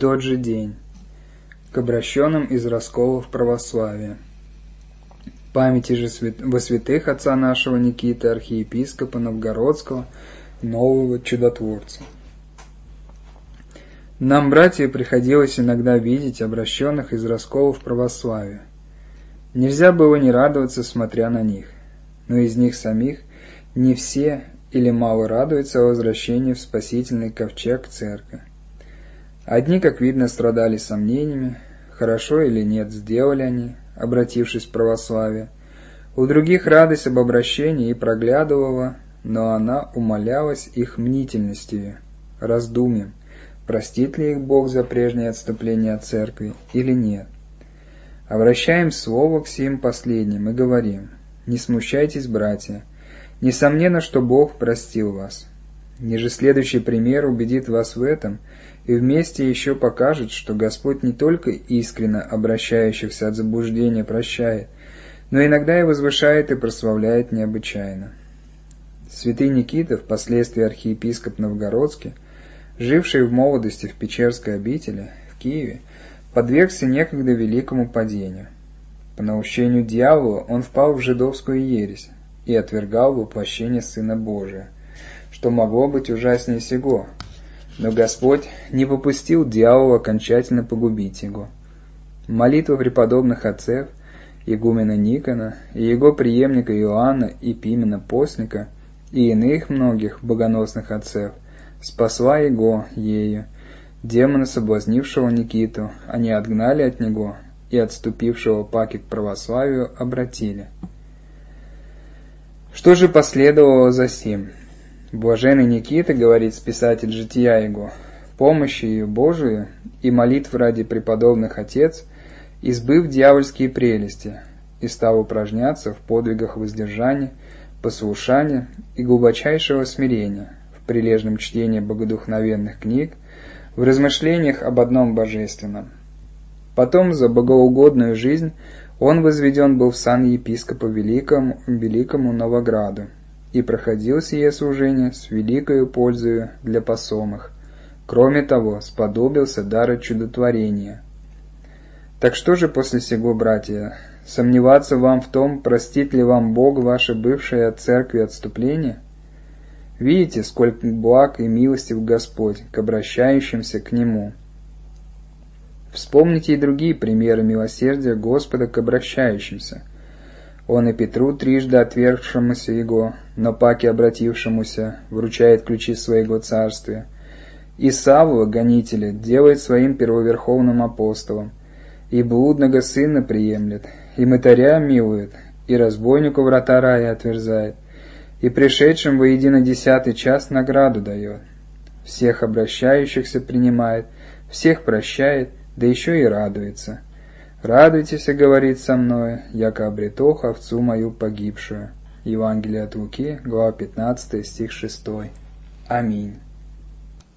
тот же день, к обращенным из расколов православия. Памяти же во святых отца нашего Никиты, архиепископа Новгородского, нового чудотворца. Нам, братья, приходилось иногда видеть обращенных из расколов православия. Нельзя было не радоваться, смотря на них, но из них самих не все или мало радуются возвращению в спасительный ковчег церкви. Одни, как видно, страдали сомнениями, хорошо или нет сделали они, обратившись в православие. У других радость об обращении и проглядывала, но она умалялась их мнительностью, раздумьем, простит ли их Бог за прежнее отступление от церкви или нет. Обращаем слово к сим последним и говорим: не смущайтесь, братья, несомненно, что Бог простил вас. Ниже следующий пример убедит вас в этом и вместе еще покажет, что Господь не только искренно обращающихся от заблуждения прощает, но иногда и возвышает и прославляет необычайно. Святый Никита, впоследствии архиепископ Новгородский, живший в молодости в Печерской обители, в Киеве, подвергся некогда великому падению. По наущению дьявола он впал в жидовскую ересь и отвергал воплощение Сына Божия, что могло быть ужаснее сего. Но Господь не попустил дьяволу окончательно погубить его. Молитва преподобных отцев, игумена Никона и его преемника Иоанна и Пимена Постника и иных многих богоносных отцев спасла его ею. Демона, соблазнившего Никиту, они отгнали от него и отступившего паки к православию обратили. Что же последовало за сим? Блаженный Никита, говорит писатель жития его, помощью Божию и молитв ради преподобных отец, избыв дьявольские прелести, и стал упражняться в подвигах воздержания, послушания и глубочайшего смирения, в прилежном чтении богодухновенных книг, в размышлениях об одном божественном. Потом за богоугодную жизнь он возведен был в сан епископа великому Новограду и проходил сие служение с великою пользою для посомых. Кроме того, сподобился дара чудотворения. Так что же после сего, братья, сомневаться вам в том, простит ли вам Бог ваше бывшее от церкви отступление? Видите, сколько благ и милостив Господь к обращающимся к Нему. Вспомните и другие примеры милосердия Господа к обращающимся. Он и Петру, трижды отвергшемуся Его, но паки обратившемуся, вручает ключи своего царствия. И Савла, гонителя, делает своим первоверховным апостолом, и блудного сына приемлет, и мытаря милует, и разбойнику врата рая отверзает, и пришедшим воедино 10-й час награду дает. Всех обращающихся принимает, всех прощает, да еще и радуется. «Радуйтесь, — говорит со мною, — яко обретох овцу мою погибшую». Евангелие от Луки, глава 15, стих 6. Аминь.